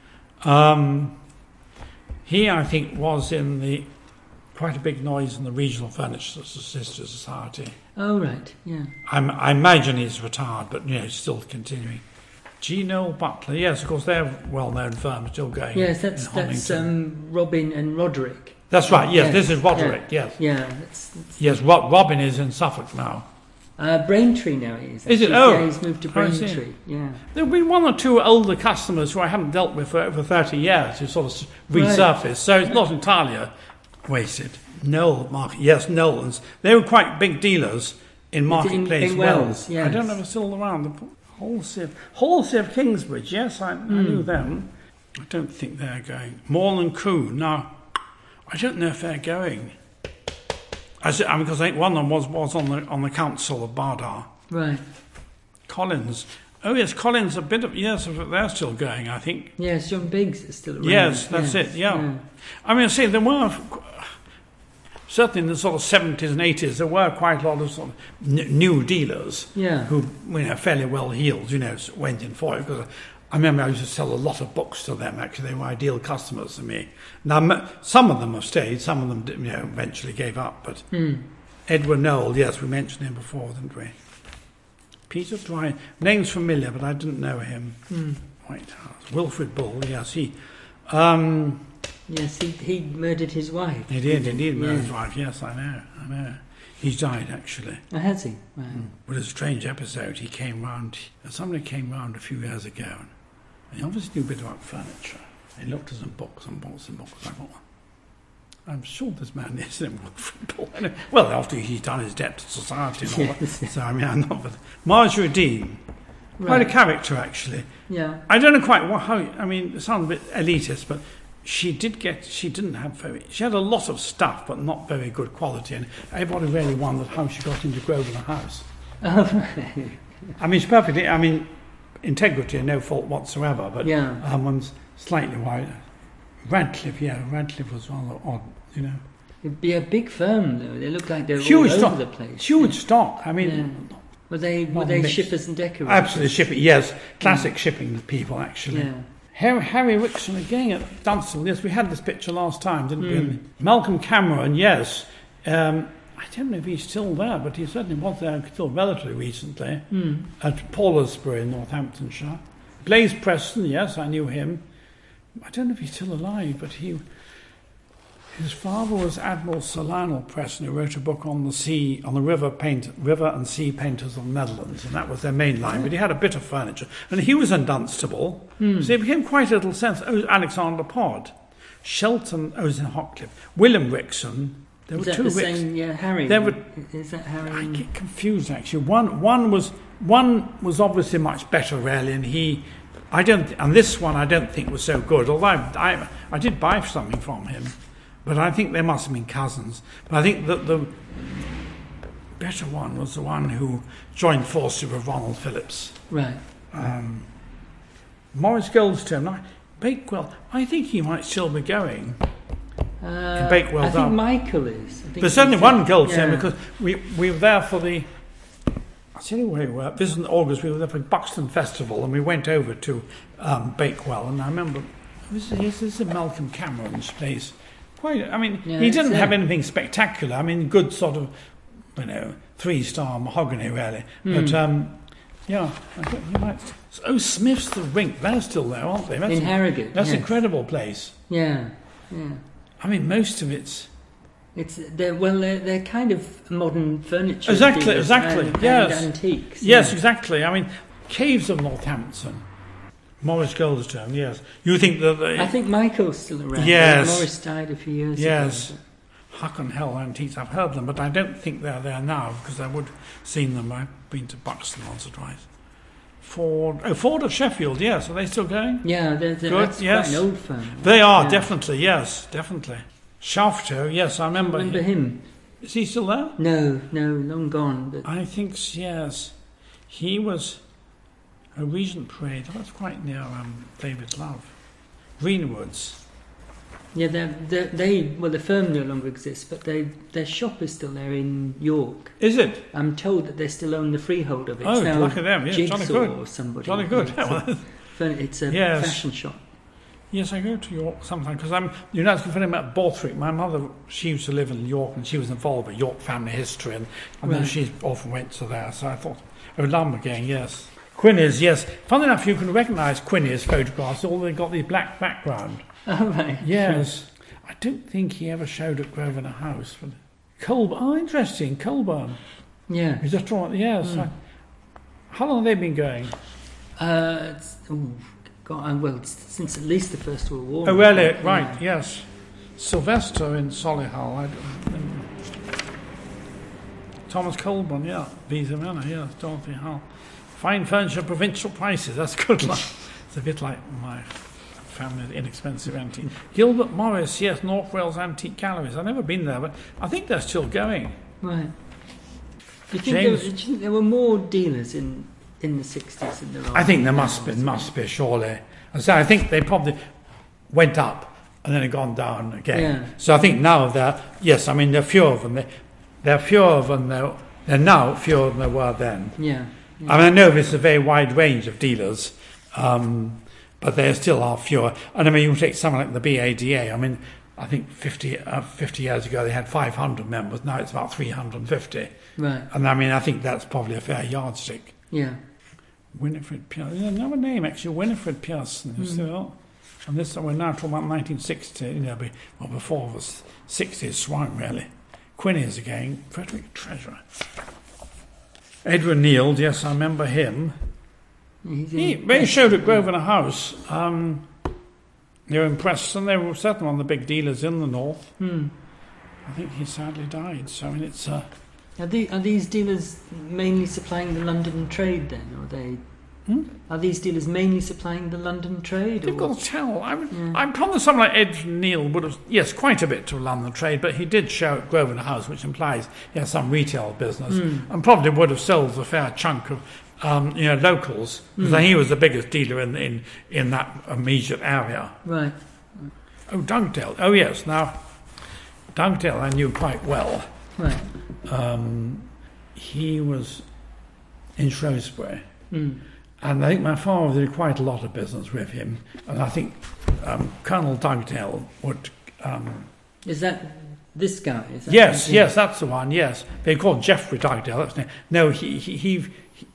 Speaker 3: Um, he, I think, was in the quite a big noise in the Regional Furniture Sister Society.
Speaker 1: Oh, right, yeah.
Speaker 3: I'm, I imagine he's retired, but you know, still continuing. G. Noel Butler, yes, of course, they're a well-known firm, still going.
Speaker 1: Yes, that's
Speaker 3: in
Speaker 1: that's
Speaker 3: Honington.
Speaker 1: um, Robin and Roderick.
Speaker 3: That's right, yes,
Speaker 1: yes,
Speaker 3: this is Roderick, yes.
Speaker 1: Yeah, that's, that's
Speaker 3: Yes, Rob, Robin is in Suffolk now.
Speaker 1: uh, Braintree now he is.
Speaker 3: Is it?
Speaker 1: actually.
Speaker 3: Oh.
Speaker 1: Yeah, he's moved to
Speaker 3: Oh, I see.
Speaker 1: Braintree. Yeah.
Speaker 3: There have been one or two older customers who I haven't dealt with for over thirty years who sort of resurfaced, so it's not entirely a wasted. Noel Market, yes, Nolan's. They were quite big dealers in Marketplace
Speaker 1: in
Speaker 3: Wells.
Speaker 1: Wells, yes.
Speaker 3: I don't know if they're still around. The Halsey of, Halsey of Kingsbridge, yes, I, I knew them. I don't think they're going. Morland Crew, no, I don't know if they're going. As, I mean, because I think one of them was, was on the on the council of Bardar.
Speaker 1: Right.
Speaker 3: Collins. Oh yes, Collins. A bit of yes, they're still going. I think.
Speaker 1: Yes, John Biggs is still around.
Speaker 3: Yes, that's
Speaker 1: yes,
Speaker 3: it. Yeah. I mean, I see there were certainly in the sort of seventies and eighties there were quite a lot of sort of n- new dealers
Speaker 1: Yeah.
Speaker 3: who, you know, fairly well heeled, you know, went in for it. Because I remember I used to sell a lot of books to them. Actually, they were ideal customers to me. Now, m- some of them have stayed. Some of them, you know, eventually gave up. But
Speaker 1: Mm.
Speaker 3: Edward Noel, yes, we mentioned him before, didn't we? Peter Dry, name's familiar, but I didn't know him.
Speaker 1: Mm.
Speaker 3: White House. Wilfred Bull, yes, he. Um,
Speaker 1: Yes, he he murdered his wife.
Speaker 3: he did, indeed, murdered his
Speaker 1: Yeah.
Speaker 3: wife. Yes, I know, I know. He's died, actually.
Speaker 1: Oh, has he? Right.
Speaker 3: With a strange episode, he came round, somebody came round a few years ago, and he obviously knew a bit about furniture. He looked at some books and books and books. I thought, I'm sure this man is in Wilfred Bull. Anyway, well, after he's done his debt to society and all
Speaker 1: Yes.
Speaker 3: that. So, I mean, I'm not. But Marjorie Dean. Quite
Speaker 1: Right.
Speaker 3: a character, actually.
Speaker 1: Yeah.
Speaker 3: I don't know quite what, how. I mean, it sounds a bit elitist, but she did get. She didn't have very. She had a lot of stuff, but not very good quality, and everybody really wondered how she got into Grosvenor House.
Speaker 1: Oh, right.
Speaker 3: I mean, she's perfectly. I mean, integrity and no fault whatsoever, but
Speaker 1: Yeah.
Speaker 3: um, one's slightly wider. Radcliffe, yeah, Radcliffe was rather odd, you know.
Speaker 1: It'd be a big firm, though. They look like they're
Speaker 3: Huge
Speaker 1: all
Speaker 3: stock.
Speaker 1: over the place.
Speaker 3: Huge stock. I mean,
Speaker 1: Yeah. Were they were
Speaker 3: Not
Speaker 1: they
Speaker 3: mixed.
Speaker 1: shippers and decorators?
Speaker 3: absolutely shipping. Yes, classic shipping people, actually.
Speaker 1: Yeah.
Speaker 3: Harry, Harry Wixon again at Dunstable. Yes, we had this picture last time, didn't
Speaker 1: Mm.
Speaker 3: we? Malcolm Cameron, yes. Um, I don't know if he's still there, but he certainly was there until relatively recently
Speaker 1: Mm.
Speaker 3: at Paulusbury in Northamptonshire. Blaise Preston, yes, I knew him. I don't know if he's still alive, but he. His father was Admiral Sir Lionel Preston, who wrote a book on the sea, on the river paint, river and sea painters of the Netherlands, and that was their main line. But he had a bit of furniture, and he was in Dunstable,
Speaker 1: Mm.
Speaker 3: so it became quite a little sense. Oh, Alexander Pod, Shelton, oh, it was in Hockcliffe, William Wixon. There
Speaker 1: Is
Speaker 3: were
Speaker 1: that
Speaker 3: two
Speaker 1: the
Speaker 3: Wixons.
Speaker 1: same? Yeah, Harry.
Speaker 3: There were-
Speaker 1: Is that Harry?
Speaker 3: I
Speaker 1: and-
Speaker 3: get confused actually. One one was one was obviously much better, really, and he. I don't, and this one I don't think was so good. Although I, I, I did buy something from him, but I think they must have been cousins. But I think that the better one was the one who joined forces with Ronald Phillips.
Speaker 1: Right.
Speaker 3: Um, Morris Goldstone, I, Bakewell. I think he might still be going.
Speaker 1: Uh,
Speaker 3: Bakewell
Speaker 1: I think
Speaker 3: Down.
Speaker 1: Michael is. I think
Speaker 3: There's certainly
Speaker 1: he's-
Speaker 3: one Goldstone
Speaker 1: yeah.
Speaker 3: because we we were there for the. I'll tell you where we were. This was in August. We were there for Buxton Festival, and we went over to um, Bakewell. And I remember this is, this is Malcolm Cameron's place. Quite. I mean,
Speaker 1: Yeah,
Speaker 3: he
Speaker 1: it's
Speaker 3: didn't have
Speaker 1: there.
Speaker 3: anything spectacular. I mean, good sort of, you know, three-star mahogany really.
Speaker 1: Mm.
Speaker 3: But um, yeah, I think you might. Oh, Smith's the Rink. They're still there, aren't they? That's
Speaker 1: In
Speaker 3: a-
Speaker 1: Harrogate.
Speaker 3: That's an
Speaker 1: yes.
Speaker 3: incredible place.
Speaker 1: Yeah. Yeah.
Speaker 3: I mean, most of it's.
Speaker 1: It's they're well they're, they're kind of modern furniture.
Speaker 3: Exactly,
Speaker 1: dealers
Speaker 3: exactly,
Speaker 1: And,
Speaker 3: yes.
Speaker 1: and antiques.
Speaker 3: Yes,
Speaker 1: yeah.
Speaker 3: exactly. I mean, Caves of Northampton. Morris Goldstone, yes. You think that the...
Speaker 1: I think Michael's still around.
Speaker 3: Yes.
Speaker 1: Morris died a few years
Speaker 3: Yes.
Speaker 1: ago.
Speaker 3: Huck and Hell Antiques, I've heard them, but I don't think they're there now, because I would have seen them. I've been to Buxton once or twice. Ford... Oh, Ford of Sheffield, yes. Are they still going?
Speaker 1: Yeah, they're, they're,
Speaker 3: Good,
Speaker 1: that's
Speaker 3: yes.
Speaker 1: quite an old firm.
Speaker 3: They are,
Speaker 1: Yeah.
Speaker 3: definitely, yes, definitely. Shafto, yes, I remember,
Speaker 1: Remember
Speaker 3: him.
Speaker 1: him?
Speaker 3: Is he still there?
Speaker 1: No, no, long gone. But
Speaker 3: I think, s- yes. He was a Regent Parade. That's quite near um, David Love. Greenwoods.
Speaker 1: yeah, they're, they're, they well, the firm no longer exists, but they their shop is still there in York.
Speaker 3: Is it?
Speaker 1: I'm told that they still own the freehold of it.
Speaker 3: Oh,
Speaker 1: It's now
Speaker 3: look at them, yeah, jolly
Speaker 1: Jigsaw
Speaker 3: good.
Speaker 1: or somebody.
Speaker 3: Jolly good.
Speaker 1: It's a, furn- it's a
Speaker 3: Yes.
Speaker 1: fashion shop.
Speaker 3: Yes, I go to York sometimes because I'm. You know, it's funny about Borthwick. My mother, she used to live in York, and she was involved with York family history, and I know
Speaker 1: Right.
Speaker 3: she often went to there. So I thought, oh, Lumbergate, yes. Quinny's, yes. Funny enough, you can recognise Quinny's photographs. Although they've got the black background.
Speaker 1: Oh, right.
Speaker 3: Yes. I don't think he ever showed at Grosvenor House. But Colburn. Oh, interesting. Colburn.
Speaker 1: Yeah.
Speaker 3: He's just drawn. Yes.
Speaker 1: Mm.
Speaker 3: I- how long have they been going?
Speaker 1: Uh, it's, oh, God, uh, well, it's since at least the First World War.
Speaker 3: Oh, really?
Speaker 1: Yeah.
Speaker 3: Right. Yes. Sylvester in Solihull. I don't, um, Thomas Colburn. Yeah. Visa Manor. Yeah. Dorothy Hull. Fine furniture, provincial prices. That's good luck. It's a bit like my family's inexpensive antique. Gilbert Morris. Yes. North Wales Antique Galleries. I've never been there, but I think they're still going.
Speaker 1: Right. Do you think, there,
Speaker 3: James-
Speaker 1: do you think there were more dealers in, in the sixties than there are
Speaker 3: I think there
Speaker 1: now?
Speaker 3: must be, must be surely. And so I think they probably went up and then had gone down again.
Speaker 1: Yeah.
Speaker 3: So I think now there, yes, I mean there are fewer of them. There, there are fewer of them. There, there are now fewer than there were then.
Speaker 1: Yeah. yeah.
Speaker 3: I mean, I know there's a very wide range of dealers, um, but there still are fewer. And I mean, you take someone like the B A D A. I mean, I think fifty, uh, fifty years ago they had five hundred members. Now it's about three hundred fifty.
Speaker 1: Right.
Speaker 3: And I mean, I think that's probably a fair yardstick.
Speaker 1: Yeah.
Speaker 3: Winifred Pearson. There's another name actually, Winifred Pearson. You see that? And this we're now talking about nineteen sixty. You know, be- well before it was sixties swung really. Quinny's again. Frederick Treasurer. Edwin Neild. Yes, I remember him.
Speaker 1: He's in-
Speaker 3: He, they showed at Grosvenor House. Um, they were impressed, and they were certainly one of the big dealers in the north.
Speaker 1: Hmm.
Speaker 3: I think he sadly died. So I mean, it's. Uh,
Speaker 1: Are, the, are these dealers mainly supplying the London trade then, or are they?
Speaker 2: Hmm?
Speaker 1: Are these dealers mainly supplying the London trade? Or
Speaker 2: Difficult to tell. I would,
Speaker 1: Yeah.
Speaker 2: I'm probably someone like Ed Neal would have, yes, quite a bit to London trade, but he did show at Grosvenor House, which implies he has some retail business, and probably would have sold a fair chunk of, um, you know, locals, because he was the biggest dealer in, in in that immediate area.
Speaker 1: Right.
Speaker 2: Oh, Dugdale. Oh, yes. Now, Dugdale I knew quite well.
Speaker 1: Right.
Speaker 2: Um, he was in Shrewsbury.
Speaker 1: Mm.
Speaker 2: And I think my father did quite a lot of business with him. And I think um, Colonel Dugdale would... Um,
Speaker 1: Is that this guy? Is that
Speaker 2: yes,
Speaker 1: him?
Speaker 2: yes, that's the one, yes. They called Geoffrey Dugdale. That's the, no, he... he, he, he,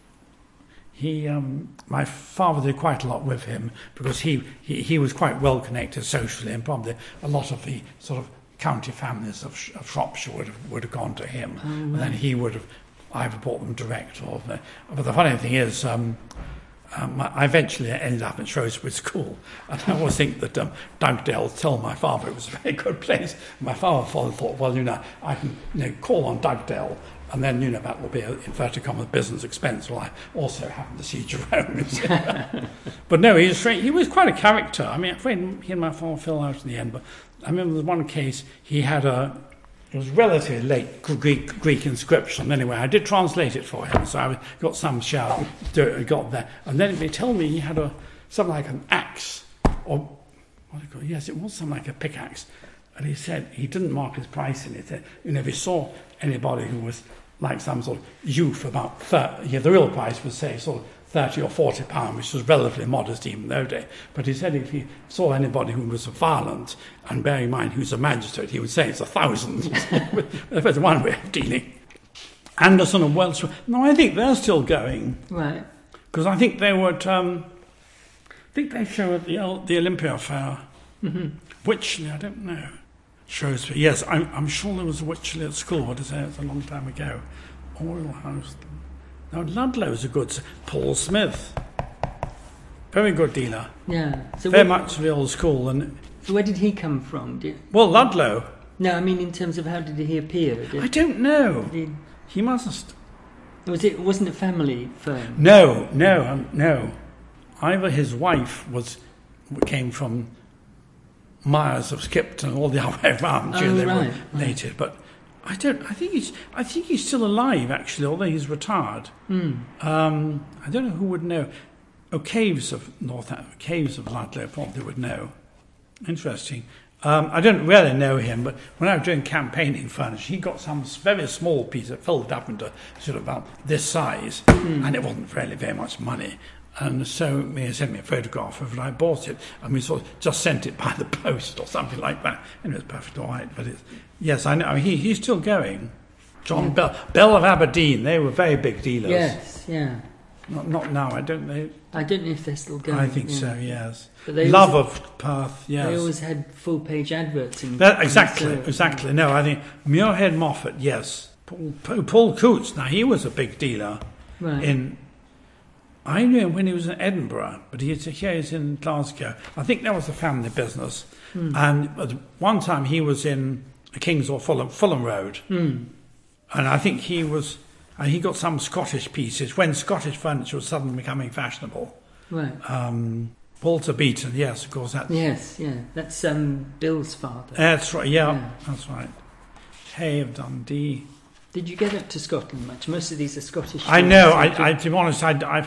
Speaker 2: he um, my father did quite a lot with him because he, he, he was quite well connected socially, and probably a lot of the sort of county families of, of Shropshire would have, would have gone to him.
Speaker 1: Oh, right.
Speaker 2: And then he would have either bought them direct or... But the funny thing is... Um, Um, I eventually ended up in Shrewsbury School, and I always think that um, Dugdale told my father it was a very good place. My father thought, well, you know, I can you know, call on Dugdale, and then, you know, that will be an inverted commas business expense. Well, I also happen to see Jerome. But no, he was, he was quite a character. I mean, he and my father fell out in the end, but I remember there was one case he had a... It was relatively late Greek, Greek inscription. Anyway, I did translate it for him, so I got some shout, got there. And then they tell me he had a something like an axe, or what do you call it? Yes, it was something like a pickaxe. And he said he didn't mark his price in it. You know, if he saw anybody who was like some sort of youth about thirty, yeah, the real price was say sort of thirty or forty pounds, which was relatively modest even those days. But he said if he saw anybody who was violent, and bear in mind who's a magistrate, he would say it's a thousand. That's one way of dealing. Anderson and Welsh. No, I think they're still going.
Speaker 1: Right.
Speaker 2: Because I think they would. Um, I think they show at the the Olympia Fair.
Speaker 1: Mm-hmm.
Speaker 2: Wychley, I don't know. Shrewsbury. Yes, I'm, I'm sure there was a Wychley at school. What is it? It's a long time ago. Oriel House. Now, Ludlow's a good... Paul Smith. Very good dealer.
Speaker 1: Yeah. So
Speaker 2: Very
Speaker 1: where,
Speaker 2: much the old school. And
Speaker 1: so where did he come from? Did,
Speaker 2: well, Ludlow.
Speaker 1: no, I mean in terms of how did he appear? Did,
Speaker 2: I don't know.
Speaker 1: did he,
Speaker 2: He must...
Speaker 1: was it wasn't a family firm?
Speaker 2: No, no, um, no. Either his wife was came from Myers of Skipton, all the other way around.
Speaker 1: Oh,
Speaker 2: you know, they
Speaker 1: right,
Speaker 2: were native, but I don't. I think he's. I think he's still alive, actually, although he's retired.
Speaker 1: Mm.
Speaker 2: Um, I don't know who would know. Oh, Caves of North Caves of Ludlow probably would know. Interesting. Um, I don't really know him, but when I was doing campaigning furniture, he got some very small piece that filled up into sort of about this size, mm. and it wasn't really very much money. And so he sent me a photograph of it. I bought it, and we sort of just sent it by the post or something like that. And it was perfectly all right. But it's, yes, I know. I mean, he, he's still going. John yeah. Bell, Bell of Aberdeen, they were very big dealers.
Speaker 1: Yes, yeah.
Speaker 2: Not, not now, I don't know.
Speaker 1: I don't know if they're still going.
Speaker 2: I think
Speaker 1: yeah.
Speaker 2: so, yes.
Speaker 1: But they
Speaker 2: Love
Speaker 1: always,
Speaker 2: of Perth, yes.
Speaker 1: They always had full-page adverts. In
Speaker 2: that, exactly,
Speaker 1: in
Speaker 2: exactly. No, I think Muirhead Moffat, yes. Paul, Paul Coots, now he was a big dealer
Speaker 1: right.
Speaker 2: in... I knew him when he was in Edinburgh, but he's, here he's in Glasgow. I think that was a family business. Mm. And at one time he was in Kings or Fulham, Fulham Road.
Speaker 1: Mm.
Speaker 2: And I think he was... And he got some Scottish pieces when Scottish furniture was suddenly becoming fashionable.
Speaker 1: Right.
Speaker 2: Um, Walter Beaton, yes, of course. That's,
Speaker 1: yes, yeah. That's um, Bill's father.
Speaker 2: That's right, yeah,
Speaker 1: yeah,
Speaker 2: that's right. Hay of Dundee.
Speaker 1: Did you get up to Scotland much? Most of these are Scottish.
Speaker 2: I know. I, I, to be honest, I, I've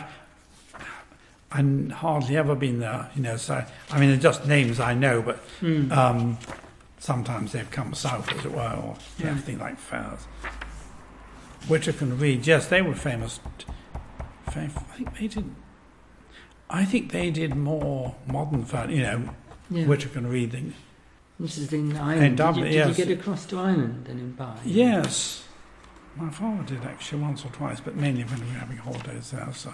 Speaker 2: I've hardly ever been there. You know, so I mean, they're just names I know, but
Speaker 1: mm.
Speaker 2: um, sometimes they've come south, as it were, or
Speaker 1: yeah.
Speaker 2: everything like fairs. Whittaker and Reed, yes, they were famous. I think they did. I think they did more modern furniture. You know,
Speaker 1: yeah.
Speaker 2: Whittaker and Reed. Thing.
Speaker 1: This is in Ireland.
Speaker 2: In Dublin,
Speaker 1: did, you, did
Speaker 2: yes.
Speaker 1: you get across to Ireland and in Bar?
Speaker 2: Yes. My father did actually once or twice, but mainly when we were having holidays there. So,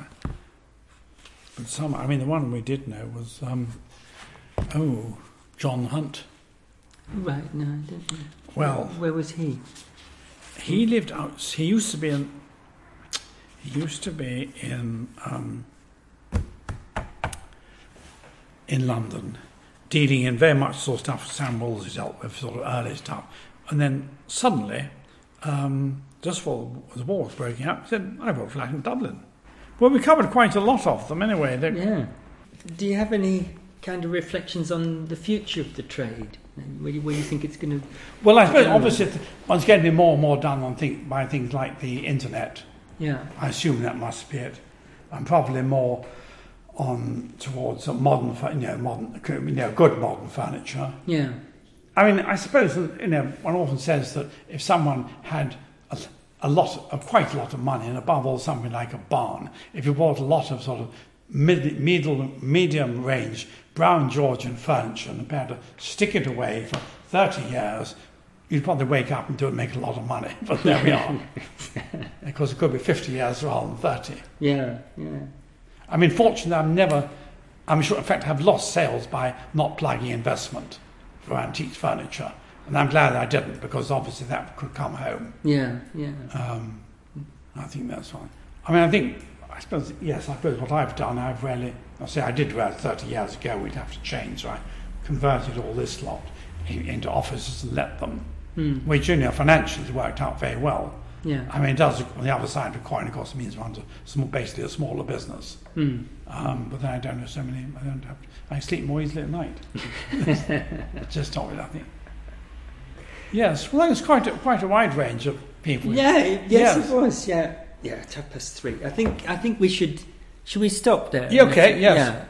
Speaker 2: but some, I mean, the one we did know was, um, oh, John Hunt.
Speaker 1: Right. No, I didn't know.
Speaker 2: Well,
Speaker 1: where was he?
Speaker 2: He lived out. He used to be in. He used to be in um, in London, dealing in very much sort of stuff Sam Wolsey dealt with, sort of early stuff, and then suddenly. Um, Just before the war was breaking up, he said, I bought a flat in Dublin. Well, we covered quite a lot of them anyway. They're,
Speaker 1: Yeah. Do you have any kind of reflections on the future of the trade? Where you, where you think it's going to...
Speaker 3: Well, I suppose
Speaker 1: Yeah.
Speaker 3: obviously th- one's getting more and more done on think, by things like the internet.
Speaker 1: Yeah.
Speaker 3: I assume that must be it, and probably more on towards a modern, fu- you know, modern, you know, good modern furniture.
Speaker 1: Yeah.
Speaker 3: I mean, I suppose that, you know, one often says that if someone had a, a lot, of, quite a lot of money, and above all something like a barn, if you bought a lot of sort of mid, middle, medium range brown Georgian furniture and prepared to stick it away for thirty years, you'd probably wake up and do it, make a lot of money. But there we are. Because it could be fifty years rather than thirty.
Speaker 1: Yeah. Yeah.
Speaker 3: I mean, fortunately, I've never, I'm sure, in fact, I've lost sales by not plugging investment for antique furniture. And I'm glad I didn't, because obviously that could come home.
Speaker 1: Yeah. Yeah.
Speaker 3: Um, I think that's fine. I mean, I think, I suppose, yes, I suppose what I've done, I've really, I say I did about thirty years ago, we'd have to change, so I converted all this lot in- into offices and let them,
Speaker 1: Mm.
Speaker 3: which, you know, financially has worked out very well.
Speaker 1: Yeah.
Speaker 3: I mean, it does, on the other side of the coin, of course, it means one's a, small, basically a smaller business.
Speaker 1: Mm.
Speaker 3: Um, but then I don't have so many, I don't have, I sleep more easily at night. Just not with, I think. Yes, well, there's quite a, quite a wide range of people.
Speaker 1: Yeah. it- Yes,
Speaker 3: Yes.
Speaker 1: it was. Yeah. Yeah. It's half past three. I think. I think we should. Should we stop there?
Speaker 3: Yeah, okay, yes.
Speaker 1: Yeah.